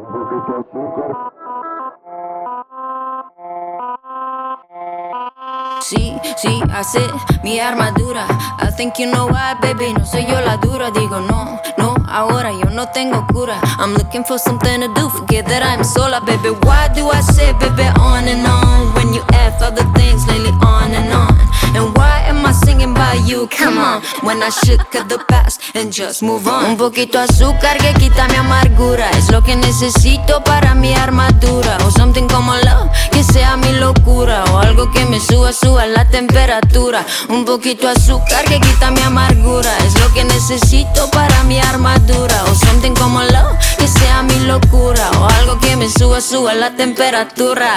Sí, sí, hace mi armadura. I think you know why, baby, no soy yo la dura. Digo no, no, ahora yo no tengo cura. I'm looking for something to do, forget that I'm sola, baby. Why do I say, baby, on and on, when you F other things lately on and on? And why am I singing by you, come on, when I should cut the past and just move on? Un poquito azúcar que quita mi amargura, es lo que necesito para mi armadura. O something como love, que sea mi locura, o algo que me suba la temperatura. Un poquito azúcar que quita mi amargura, es lo que necesito para mi armadura. O something como love, que sea mi locura, o algo que me suba la temperatura.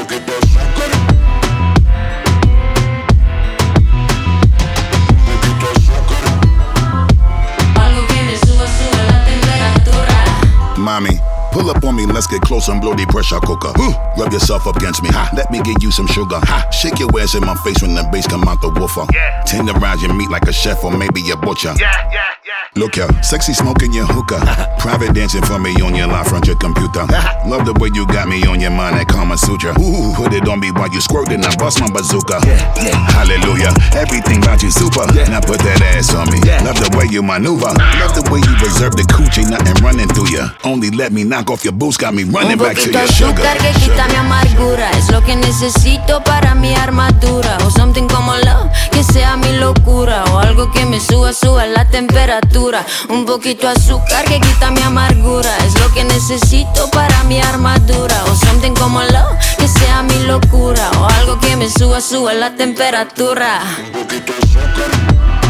Mommy, pull up on me, let's get close and blow the pressure cooker. Rub yourself up against me, let me give you some sugar. Shake your ass in my face when the bass come out the woofer. Tenderize your meat like a chef or maybe a butcher. Look here, sexy smoking your hookah. Private dancing for me on your line front your computer. Love the way you got me on your mind, that Kama Sutra. Put it on me while you squirtin', I bust my bazooka. Hallelujah, everything about you super. Now put that ass on me. Love the way you maneuver. Love the way you reserve the coochie, nothing running through you. Only let me knock off your boots, got me running back to your sugar. Un poquito azúcar que quita mi amargura, es lo que necesito para mi armadura. O something como love, que sea mi locura, o algo que me suba la temperatura. Un poquito azúcar que quita mi amargura, es lo que necesito para mi armadura. O something como love, que sea mi locura, o algo que me suba la temperatura. Un poquito azúcar.